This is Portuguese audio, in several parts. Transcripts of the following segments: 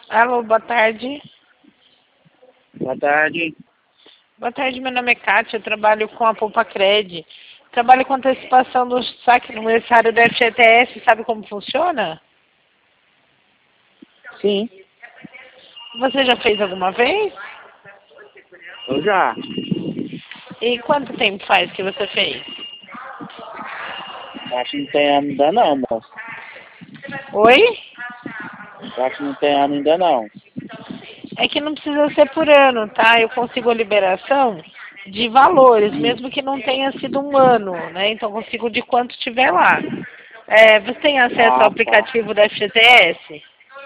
Alô, boa tarde. Boa tarde. Boa tarde, meu nome é Kátia, eu trabalho com a Poupa Cred. Trabalho com antecipação do saque no aniversário do FGTS, sabe como funciona? Sim, Você já fez alguma vez? eu já. E quanto tempo faz que você fez? Acho que não tem ano ainda não, moço. Oi? Acho que não tem ano ainda não. É que não precisa ser por ano, tá? Eu consigo a liberação de valores, Hum. mesmo que não tenha sido um ano, né? Então consigo de quanto tiver lá. Você tem acesso ao Ah, tá. aplicativo da FGTS?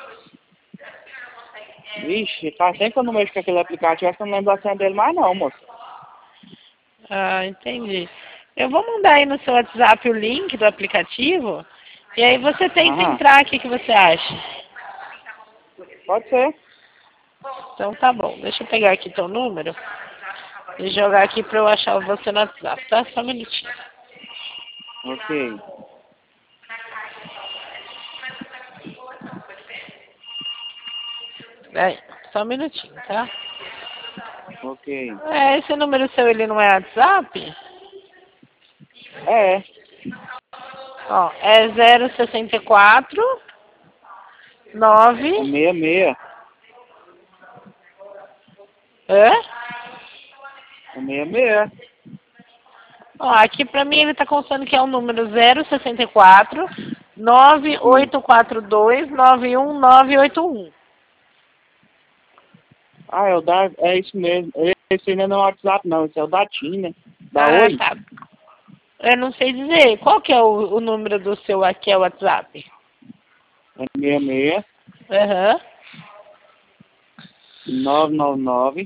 Vixe, faz tempo que eu não mexo com aquele aplicativo, acho que eu não lembro a senha dele mais não, moço. Ah, entendi. Eu vou mandar aí no seu WhatsApp o link do aplicativo e aí você tenta Aham, entrar, o que você acha? pode ser. Então tá bom, deixa eu pegar aqui teu número e jogar aqui pra eu achar você no WhatsApp, tá? Só um minutinho. Ok. Aí, só um minutinho, tá? Ok. Esse número seu, ele não é WhatsApp? É, Ó, é 064 9... é 66. Hã? É 66. Ó, aqui pra mim ele tá constando que é o número 064 Sim. 9842 91981. Ah, é o da... É isso mesmo. Esse ainda não é o WhatsApp não, esse é o da TIM, né? Da Ah, Oi. tá. Eu não sei dizer. Qual que é o número do seu aqui, é o WhatsApp? É 66 Aham. 999.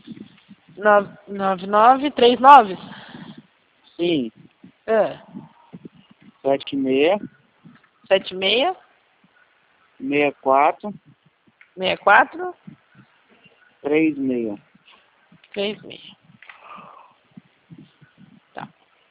9939? Sim. Ah, 76 76 64 64 36. 36. Tá.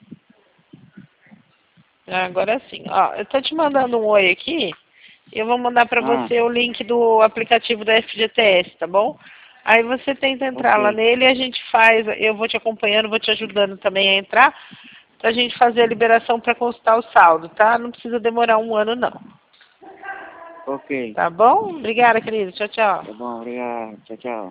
Agora sim. Ó, eu tô te mandando um oi aqui. E eu vou mandar pra Ah, você o link do aplicativo da FGTS, tá bom? Aí você tenta entrar lá ok. nele e a gente faz, eu vou te acompanhando, vou te ajudando também a entrar, pra gente fazer a liberação pra consultar o saldo, tá? Não precisa demorar um ano não. Ok. Tá bom? Obrigada, querido. Tchau, tchau. Tá bom, obrigado. Tchau, tchau.